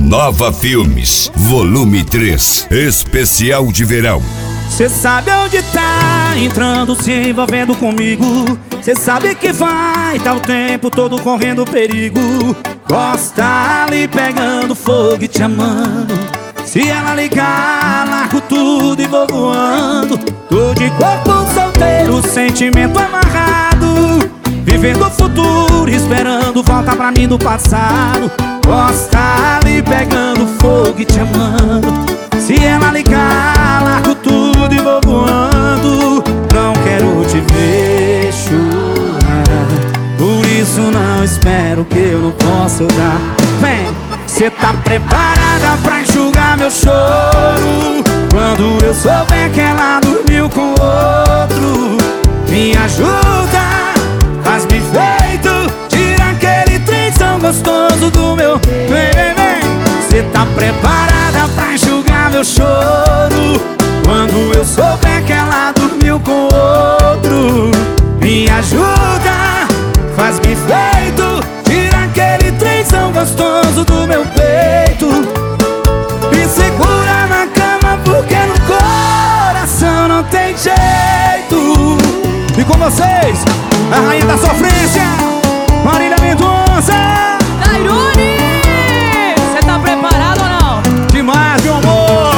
Nova Filmes, volume 3, especial de verão. Cê sabe onde tá entrando, se envolvendo comigo. Cê sabe que vai tá o tempo todo correndo perigo. Gosta ali pegando fogo e te amando. Se ela ligar, largo tudo e vou voando. Tô de corpo solteiro, sentimento amarrado, vivendo o futuro, esperando volta pra mim do passado. Gosta ali pegando fogo e te amando. Se ela ligar, largo tudo e vou voando. Não quero te ver chorar, por isso não espero que eu não posso dar. Vem! Cê tá preparada pra enxugar meu choro quando eu souber que ela dormiu com outro? Me ajuda, faz-me feito, tira aquele trem tão gostoso do meu. Vem, vem, vem. Cê tá preparada pra enxugar meu choro quando eu souber que ela dormiu com outro? Me ajuda, faz-me feito, tira aquele trem tão gostoso do meu peito. Me segura na cama porque no coração não tem jeito. E com vocês, a rainha da sofrência, Marília Mendonça. Tairone, cê tá preparado ou não? Demais, meu amor.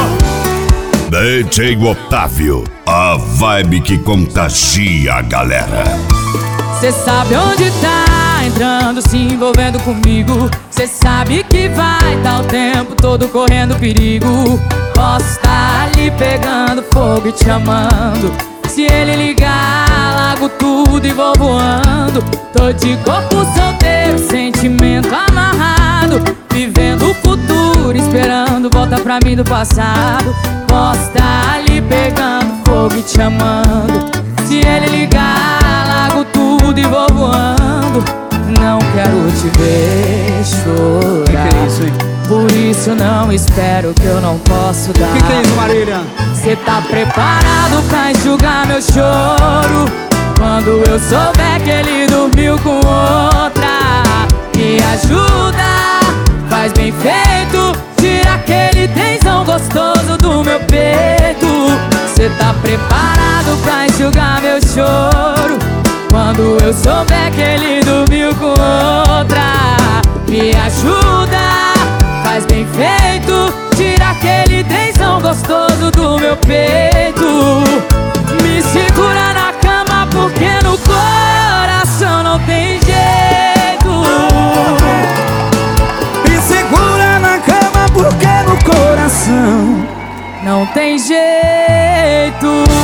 DJ Otávio, a vibe que contagia a galera. Cê sabe onde tá entrando, se envolvendo comigo. Cê sabe que vai tá o tempo todo correndo perigo. Posso estar ali pegando fogo e te amando. Se ele ligar, largo tudo e vou voando. Tô de corpo solteiro, sentimento amarrado, vivendo o futuro, esperando volta pra mim do passado. Posso estar ali pegando fogo e te amando. Se ele ligar, largo tudo e vou voando. Não quero te ver chorar, Que é isso, hein? por isso não espero que eu não posso dar. Que é isso, Marília? Cê tá preparado pra enxugar meu choro quando eu souber que ele dormiu com outra? Me ajuda, faz bem feito, tira aquele tensão gostoso do meu peito. Cê tá preparado pra enxugar meu choro quando eu souber que ele dormiu com outra? Me ajuda, faz bem feito, tira aquele tensão gostoso do meu peito. Me segura na cama porque no coração não tem jeito. Me segura na cama porque no coração não tem jeito.